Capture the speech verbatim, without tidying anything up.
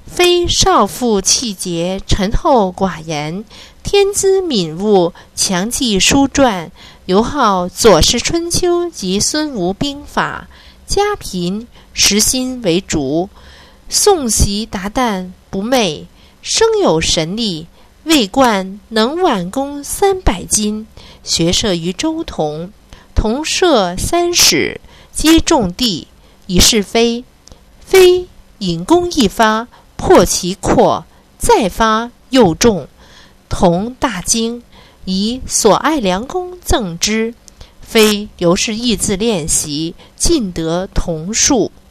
非少妇气节，沉厚寡言，天资敏悟，强记书传，尤好左氏春秋及孙吴兵法，家贫实心为主，诵习达旦不昧，生有神力，魏冠能挽弓三百斤，学射于周同，同射三矢，皆中地，以是非。非引弓一发，破其廓，再发又中，同大惊，以所爱良弓赠之。非由是意自练习，尽得同数。